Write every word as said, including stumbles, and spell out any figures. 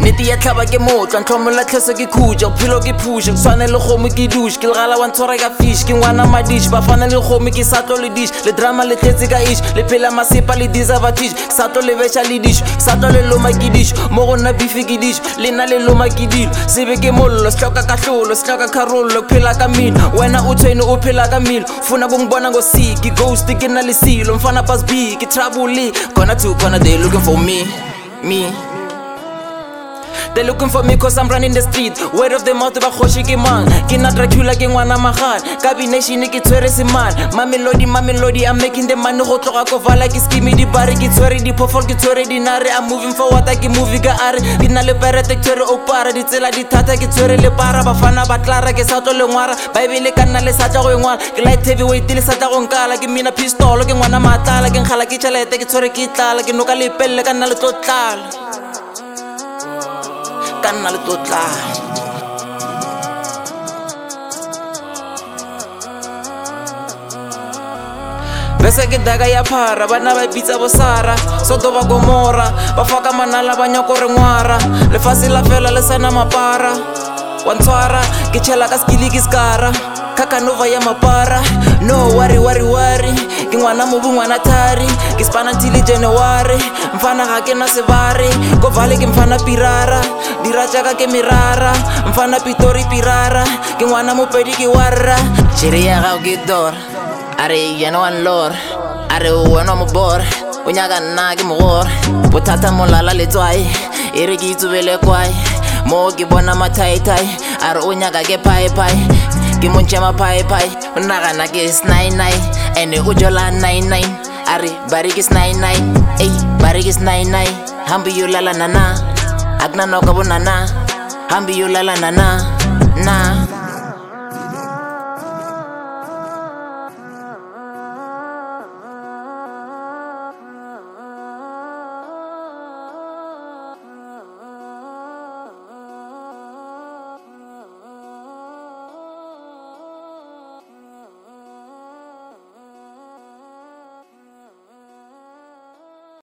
nete ya tlhaba ke motla ntlhomola tlheso ke khutša bophelo ke phushe ke tshwane le kgomo ke dushe ke legala wa ntshwara ka fish ke ngwana madish ba fana le kgomo ke sa tlo le dish le drama le tletse ka ish le phela masepa le disavatich ke sa tlo le betša le dish ke sa tlo le loma ke dish mo go nna bife ke dish le nna le loma ke dilo sebe ke mollo se hloka kahlolo se hloka kharolo ke phela ka mina wena o tshwene o phela ka milo funa kungibona ngosiki ghost ke nna le silo mfana pass b ke trouble gonna to gonna they looking for me me They looking for me cause I'm running the street Word of the mouth ba khoshi ke man Ke na Dracula ke ngwana magan Kabination ke tshwere se man Mamelodi mamelodi I'm making the money go tloga ko vala ke skimi di bari ke tshwere di phofol ke tshwere di nare I'm moving forward ke movie ka are ke na le perete ke tshwere o para di tsela di thata ke tshwere le para bafana ba tlara ke sa tlo le ngwara Bible ka nna le sa tla go ngwala ke light heavyweight le sa tla go nkala ke mina pistol ke ngwana matlala ke nkhala ke tšhelete ke tshwere ke tlala ke noka le pelle ka nna le tlotlala Kanna le totla Bese ke daga ya phara bana ba bitsa bosara soto ba gomora ba foka manala ba nyako re ngwara le fase la fela le sana mapara wa ntshwara ke tshela ka skili ke skara kakanova ya mapara no worry worry worry ke ngwana mo bungwana thari ke spana till January mfana ga ke na sebare go vale ke mfana pirara dira jaaka ke mirara mfana pitori pirara ke ngwana mo pedi ke warra jere ya ga ke dor are yena wan lor are wona mo bor o nyaka nna ke mogor bothata molala le tswai ere ke itsubele kwai mo ke bona mathaitai are o nyaka ke pai pai ke monchema pai pai o nagana ke nine nine ene o jola nine nine are bari ke nine nine ey bari ke nine nine hambi yulala nana agna no ka bonana hambi yulala nana na